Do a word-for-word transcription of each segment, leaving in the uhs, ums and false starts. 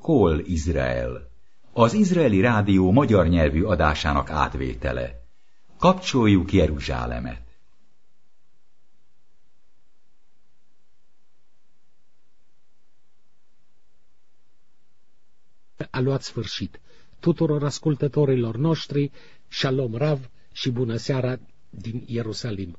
Kol Izrael, az izraeli rádió magyar nyelvű adásának átvétele. Kapcsoljuk Jeruzsálemet! A luat sfârșit. Tuturor ascultătorilor noștri, Shalom Rav și bună seara din Ierusalim.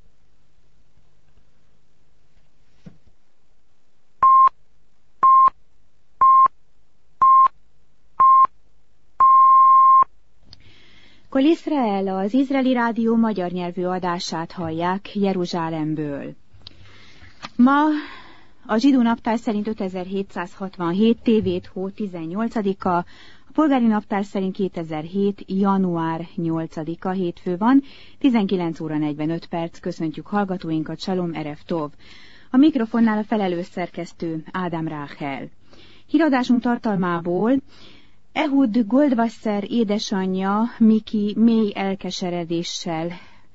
Kol Izrael, az izraeli rádió magyar nyelvű adását hallják Jeruzsálemből. Ma a zsidó naptár szerint ötezer-hétszázhatvanhét, tévét hó tizennyolcadika, a polgári naptár szerint kétezer-hét. január nyolcadika hétfő van, tizenkilenc óra negyvenöt perc. Köszöntjük hallgatóinkat, Shalom Erev Tov. A mikrofonnál a felelős szerkesztő Ádám Ráhel. Híradásunk tartalmából: Ehud Goldwasser édesanyja Miki mély elkeseredéssel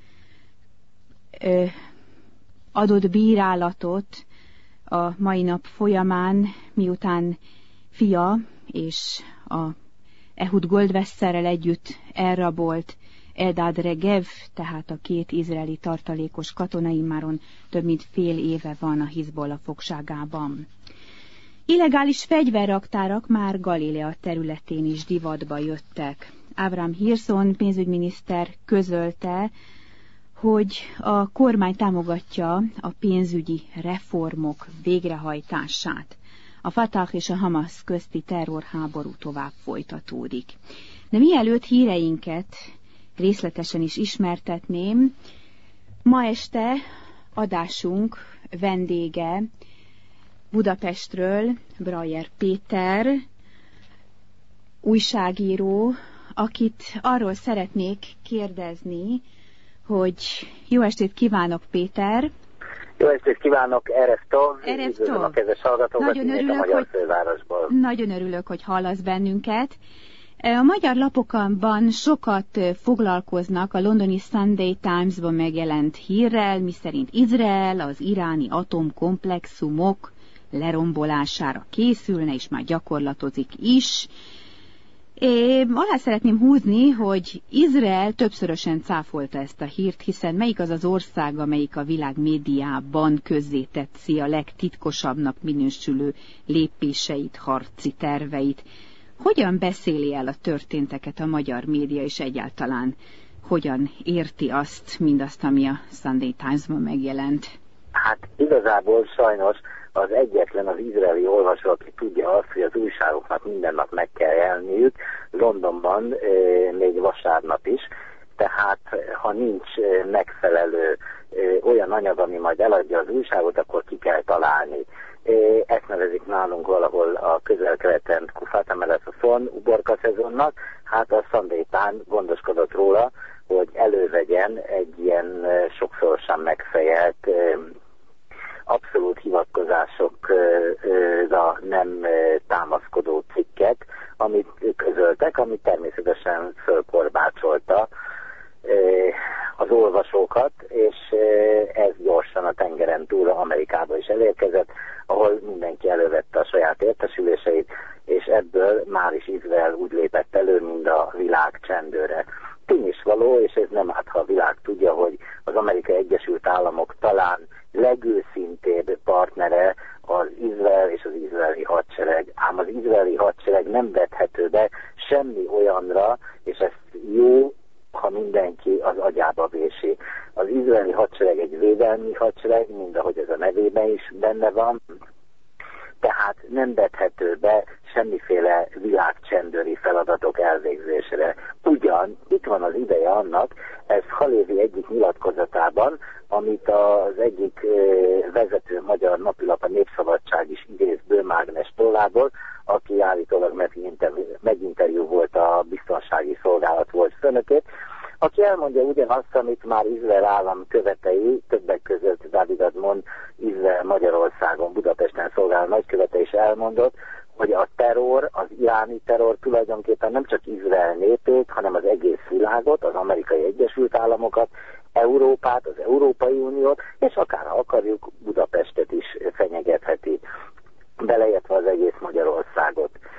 ö, adott bírálatot a mai nap folyamán, miután fia és a Ehud Goldwasserrel együtt elrabolt Eldad Regev, tehát a két izraeli tartalékos katona immáron több mint fél éve van a Hizbollah fogságában. Illegális fegyverraktárak már Galilea területén is divatba jöttek. Avram Hirson pénzügyminiszter közölte, hogy a kormány támogatja a pénzügyi reformok végrehajtását. A Fatah és a Hamas közti terrorháború tovább folytatódik. De mielőtt híreinket részletesen is ismertetném, ma este adásunk vendége Budapestről Brajer Péter, újságíró, akit arról szeretnék kérdezni, hogy jó estét kívánok, Péter! Jó estét kívánok, Erev Tov! Erev Üdvözlöm a Tov! kedves hallgatókat, Nagyon innét örülök, a magyar hogy, fővárosból. nagyon örülök, hogy hallasz bennünket. A magyar lapokban sokat foglalkoznak a londoni Sunday Times-ban megjelent hírrel, miszerint Izrael az iráni atomkomplexumok lerombolására készülne, és már gyakorlatozik is. Én alá szeretném húzni, hogy Izrael többszörösen cáfolta ezt a hírt, hiszen melyik az az ország, amelyik a világ médiában közzétetszi a legtitkosabbnak minősülő lépéseit, harci terveit. Hogyan beszéli el a történteket a magyar média, és egyáltalán hogyan érti azt, mindazt, ami a Sunday Times-ban megjelent? Hát igazából sajnos az egyetlen az izraeli olvasó, aki tudja azt, hogy az újságoknak minden nap meg kell jelenniük, Londonban e, még vasárnap is, tehát ha nincs megfelelő e, olyan anyag, ami majd eladja az újságot, akkor ki kell találni. E, ezt nevezik nálunk valahol a közel-keleten Kufata Meleszaszon, uborka szezonnak, hát a Sunday Times gondoskodott róla, hogy elővegyen egy ilyen sokszorosan megfejelt e, abszolút hivatkozásokra nem támaszkodó cikket, amit közöltek, amit természetesen fölkorbácsolta az olvasókat, és ez gyorsan a tengeren túl Amerikába is elérkezett, ahol mindenki elővette a saját értesüléseit, és ebből már is Izrael úgy lépett elő, mint a világ csendőre. Tény is való, és ez nem árt, ha a világ tudja, hogy az Amerikai Egyesült Államok talán legőszintébb partnere az Izrael és az izraeli hadsereg, ám az izraeli hadsereg nem vethető be semmi olyanra, és ez jó, ha mindenki az agyába vési. Az izraeli hadsereg egy védelmi hadsereg, mind ahogy ez a nevében is benne van, tehát nem vethető be semmiféle világcsendőri feladatok elvégzésére. Ugyan itt van az ideje annak, ez Halévi egyik nyilatkozatában, amit az egyik vezető magyar napilap, a Népszabadság is idéz Bőmágnes tollából, aki állítólag meginterjú volt a biztonsági szolgálat volt főnökét, aki elmondja ugyanazt, amit már Izrael állam követei, többek között Dávid Admon, Izrael Magyarországon, Budapesten szolgáló nagykövete is elmondott, hogy a terror, az iráni terror tulajdonképpen nem csak Izrael népét, hanem az egész világot, az Amerikai Egyesült Államokat, Európát, az Európai Uniót, és akár ha akarjuk, Budapestet is fenyegetheti, beleértve az egész Magyarországot. De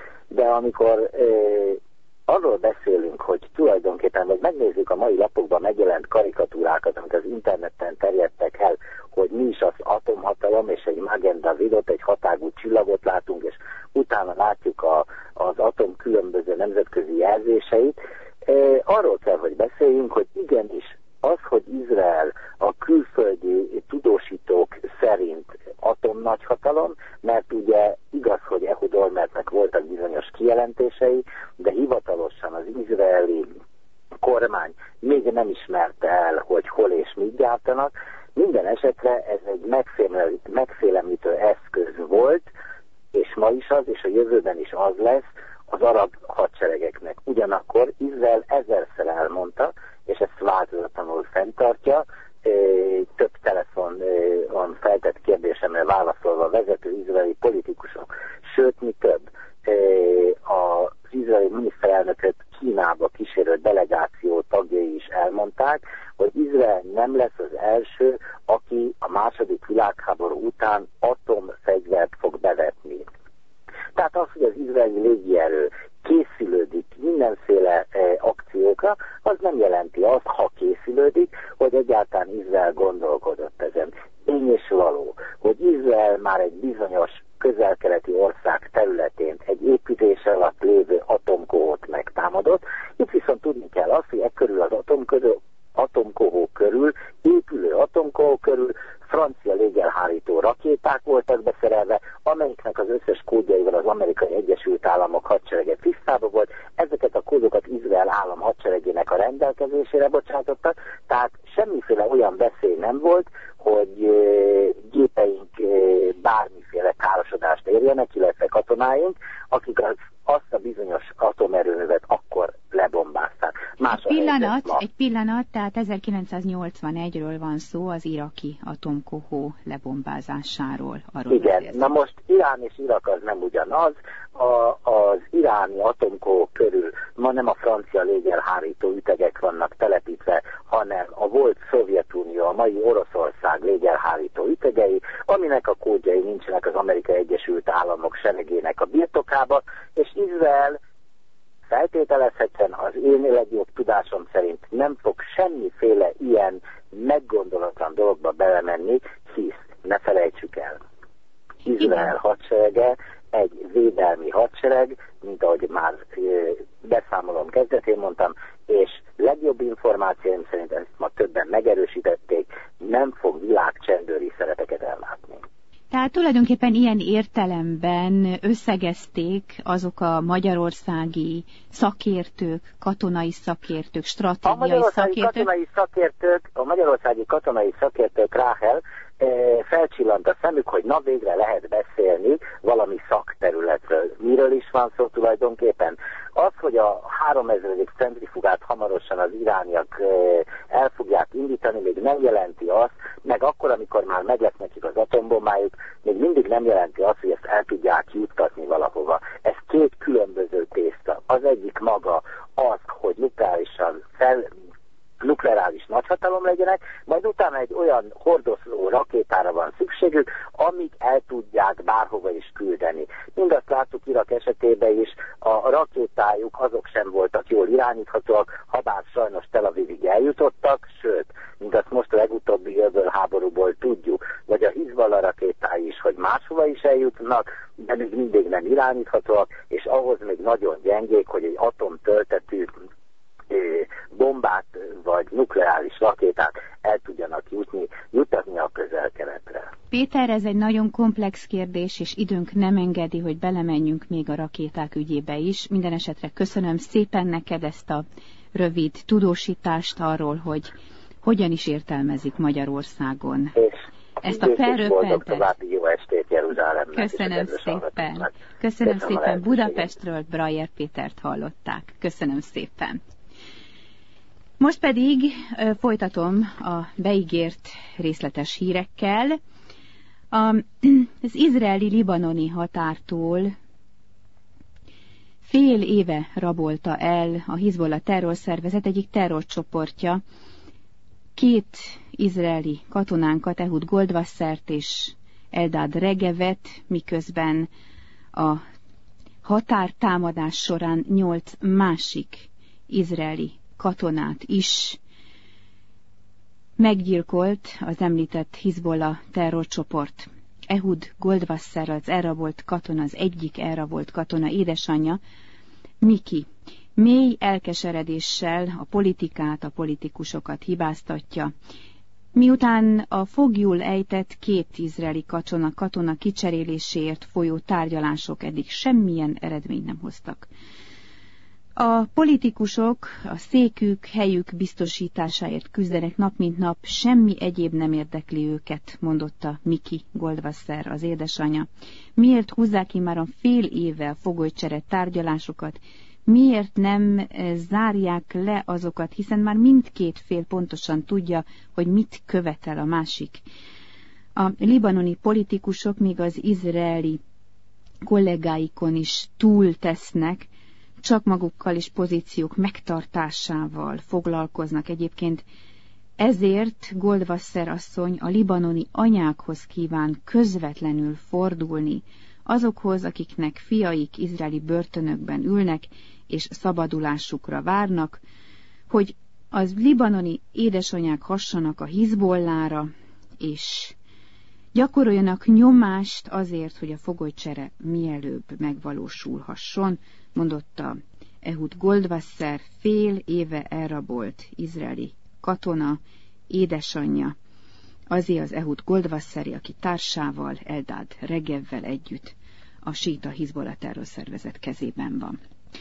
amikor e, arról beszélünk, hogy tulajdonképpen, vagy megnézzük a mai lapokban megjelent karikatúrákat, amik az interneten terjedtek el, hogy mi is az atomhatalom, és egy Magen Davidot, egy hatágú csillagot látunk, és utána látjuk a, az atom különböző nemzetközi jelzéseit. E, arról kell, hogy beszéljünk, hogy igenis az, hogy Izrael a külföldi tudósítók szerint atomnagyhatalom, mert ugye igaz, hogy Ehud Olmertnek voltak bizonyos kijelentései, de hivatalosan az izraeli kormány még nem ismerte el, hogy hol és mit gyártanak. Minden esetre ez egy megfélemlítő eszköz volt, és ma is az, és a jövőben is az lesz az arab hadseregeknek. Ugyanakkor Izrael ezerszer elmondta, és ezt változatlanul fenntartja, több telefonon feltett kérdésemre válaszolva vezető izraeli politikusok, sőt, mi több, az izraeli miniszterelnököt Kínába kísérő delegáció tagjai is elmondták, hogy Izrael nem lesz az első, aki a második világháború után atomfegyvert fog bevetni. Tehát az, hogy az izraeli légierő készülődik mindenféle e, akciókra, az nem jelenti azt, ha készülődik, hogy egyáltalán Izrael gondolkodott ezen. Tény és való, hogy Izrael már egy bizonyos közel-keleti ország területén egy építés alatt lévő atomkohót megtámadott. Itt viszont tudni kell azt, hogy e körül az atomkörül, atomkohó körül, épülő atomkohó körül francia légelhárító rakéták voltak beszerelve, amelyiknek az összes kódjaival az Amerikai Egyesült Államok hadserege tisztában volt. Ezeket a kódokat Izrael állam hadseregének a rendelkezésére bocsátottak, tehát semmiféle olyan veszély nem volt, hogy gépeink bármiféle károsodást érjenek, illetve katonáink, akik az, azt a bizonyos atomerőművet akkor lebombázták. Más egy pillanat, egy pillanat, tehát ezerkilencszáznyolcvanegyről van szó, az iraki atomkohó lebombázásáról. Igen, na most Irán és Irak az nem ugyanaz. A, az iráni atomkohó körül ma nem a francia légelhárító ütegek vannak telepítve, hanem a volt Szovjetunió, a mai Oroszország légelhárító ütegei, aminek a kódjai nincsenek az Amerikai Egyesült Államok seregének a birtokába, és Izrael feltételezhetően az én legjobb tudásom szerint nem fog semmiféle ilyen meggondolatlan dologba belemenni, hisz ne felejtsük el, Izrael hadserege egy védelmi hadsereg, mint ahogy már beszámolom kezdetén mondtam, és legjobb információim szerint ezt ma többen megerősítették, nem fog világcsendőri szerepeket ellátni. Tehát tulajdonképpen ilyen értelemben összegezték azok a magyarországi szakértők, katonai szakértők, stratégiai a magyarországi szakértők. Katonai szakértők. A magyarországi katonai szakértők, Ráhel, felcsillant a szemük, hogy na végre lehet beszélni valami szakterületről. Miről is van szó tulajdonképpen? Az, hogy a háromezredik centrifugát hamarosan az irániak el fogják indítani, még nem jelenti azt, meg akkor, amikor már meg lesz nekik az atombombájuk, még mindig nem jelenti azt, hogy ezt el tudják juttatni valahova. Ez két különböző tészta. Az egyik maga az, hogy nukleárisan fel nukleáris nagyhatalom legyenek, majd utána egy olyan hordozó rakétára van szükségük, amik el tudják bárhova is küldeni. Mindazt láttuk Irak esetében is, a rakétájuk azok sem voltak jól irányíthatóak, habár sajnos Tel Avivig eljutottak, sőt, mint azt most a legutóbbi öböl háborúból tudjuk, vagy a Hizballah rakétái is, hogy máshova is eljutnak, de még mindig nem irányíthatóak, és ahhoz még nagyon gyengék, hogy egy atomtöltetű bombát vagy nukleáris rakétát el tudjanak jutni, jutatni a közel-keletre. Péter, ez egy nagyon komplex kérdés, és időnk nem engedi, hogy belemenjünk még a rakéták ügyébe is. Minden esetre köszönöm szépen neked ezt a rövid tudósítást arról, hogy hogyan is értelmezik Magyarországon. És ezt a felröppentet. Jó estét Jeruzsálemnek. Köszönöm szépen. Köszönöm szépen. Budapestről Brajer Pétert hallották. Köszönöm szépen. Most pedig ö, folytatom a beígért részletes hírekkel. A, az izraeli-libanoni határtól fél éve rabolta el a Hizbollah terrorszervezet egyik terrorcsoportja két izraeli katonánkat, Ehud Goldwassert és Eldad Regevet, miközben a határtámadás során nyolc másik izraeli katonát is meggyilkolt az említett Hizbollah terrorcsoport. Ehud Goldwasser, az elrabolt katona, az egyik elrabolt katona édesanyja, Miki, mély elkeseredéssel a politikát, a politikusokat hibáztatja, miután a foglyul ejtett két izraeli katona, katona kicseréléséért folyó tárgyalások eddig semmilyen eredményt nem hoztak. A politikusok a székük, helyük biztosításáért küzdenek nap mint nap, semmi egyéb nem érdekli őket, mondotta Miki Goldwasser, az édesanyja. Miért húzzák ki már a fél évvel fogolycsere tárgyalásokat? Miért nem zárják le azokat, hiszen már mindkét fél pontosan tudja, hogy mit követel a másik. A libanoni politikusok még az izraeli kollégáikon is túl tesznek, csak magukkal és pozíciók megtartásával foglalkoznak. Egyébként ezért Goldwasser asszony a libanoni anyákhoz kíván közvetlenül fordulni, azokhoz, akiknek fiaik izraeli börtönökben ülnek, és szabadulásukra várnak, hogy az libanoni édesanyák hassanak a Hizbollára, és gyakoroljanak nyomást azért, hogy a fogolycsere mielőbb megvalósulhasson, mondotta Ehud Goldwasser, fél éve elrabolt izraeli katona édesanyja, azért az Ehud Goldwasseri, aki társával, Eldad Regevvel együtt a síta Hizbollah terrorszervezet kezében van.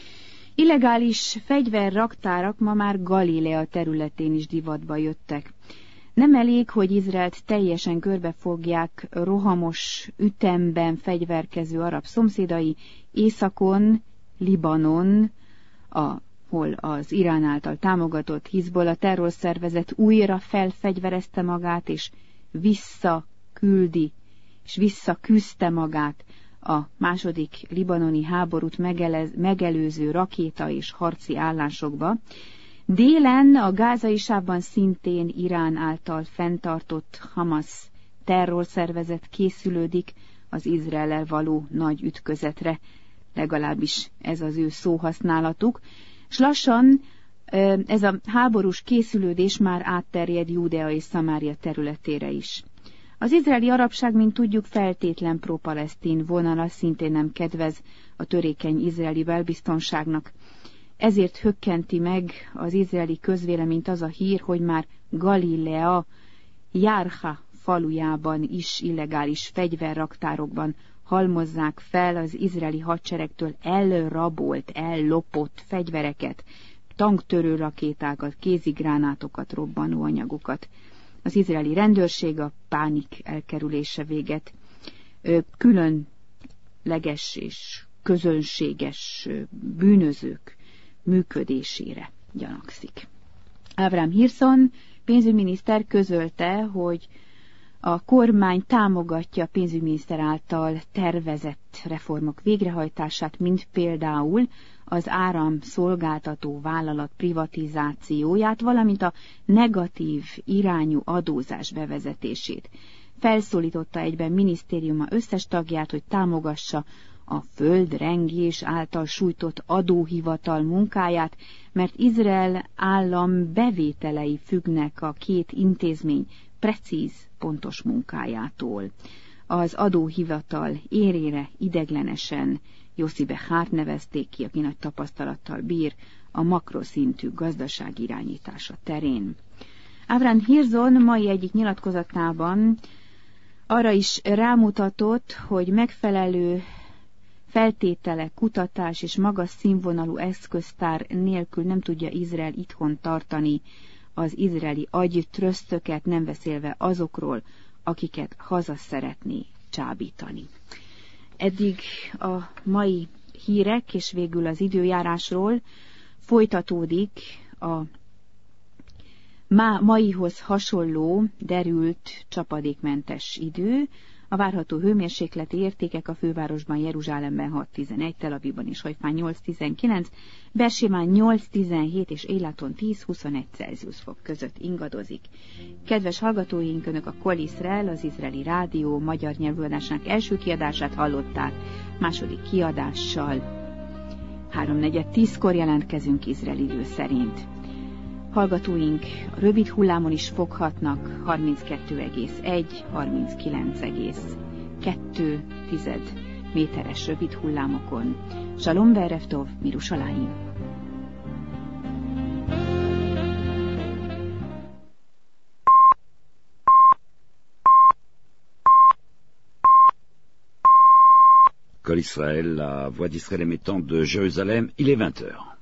Illegális fegyverraktárak ma már Galilea területén is divatba jöttek. Nem elég, hogy Izraelt teljesen körbefogják rohamos ütemben fegyverkező arab szomszédai, északon, Libanon, ahol az Irán által támogatott Hizbollah terrorszervezet újra felfegyverezte magát, és visszaküldi, és visszaküzdte magát a második libanoni háborút megelez, megelőző rakéta és harci állásokba. Délen a gázai sávban szintén Irán által fenntartott Hamas terrorszervezet készülődik az Izraellel való nagy ütközetre, legalábbis ez az ő szóhasználatuk, s lassan ez a háborús készülődés már átterjed Júdea és Szamária területére is. Az izraeli arabság, mint tudjuk, feltétlen pro-palesztin vonala, szintén nem kedvez a törékeny izraeli belbiztonságnak. Ezért hökkenti meg az izraeli közvéleményt az a hír, hogy már Galilea, Járha falujában is illegális fegyverraktárokban halmozzák fel az izraeli hadseregtől elrabolt, ellopott fegyvereket, tanktörő rakétákat, kézigránátokat, robbanóanyagokat. Az izraeli rendőrség a pánik elkerülése véget különleges és közönséges bűnözők működésére gyanakszik. Avraham Hirson pénzügyminiszter közölte, hogy a kormány támogatja a pénzügyminiszter által tervezett reformok végrehajtását, mint például az áramszolgáltató vállalat privatizációját, valamint a negatív irányú adózás bevezetését. Felszólította egyben minisztériuma összes tagját, hogy támogassa a földrengés által sújtott adóhivatal munkáját, mert Izrael állam bevételei függnek a két intézmény precíz, pontos munkájától. Az adóhivatal érére ideglenesen Yossi Behart nevezték ki, aki nagy tapasztalattal bír a makroszintű gazdaság irányítása terén. Avraham Hirson mai egyik nyilatkozatában arra is rámutatott, hogy megfelelő feltételek, kutatás és magas színvonalú eszköztár nélkül nem tudja Izrael itthon tartani az izraeli agytrösztöket, nem beszélve azokról, akiket haza szeretné csábítani. Eddig a mai hírek, és végül az időjárásról folytatódik a ma, maihoz hasonló, derült, csapadékmentes idő. A várható hőmérsékleti értékek a fővárosban, Jeruzsálemben hat tizenegy, Tel Avivban és Hajfán nyolc tizenkilenc, Beersémán nyolc tizenhét és Élaton tíz huszonegy Celsius fok között ingadozik. Kedves hallgatóink, Önök a Kol Iszrael, az izraeli rádió magyar nyelvűadásának első kiadását hallották, második kiadással háromnegyed tízkor jelentkezünk Izrael idő szerint. Hallgatóink a rövid hullámon is foghatnak harminckettő egész egy harminckilenc egész kettő méteres rövid hullámokon. Shalom ve'erev tov, Mirushalayim. Kol Israël, la voix d'Israël émettant de Jérusalem, il est vingt heures.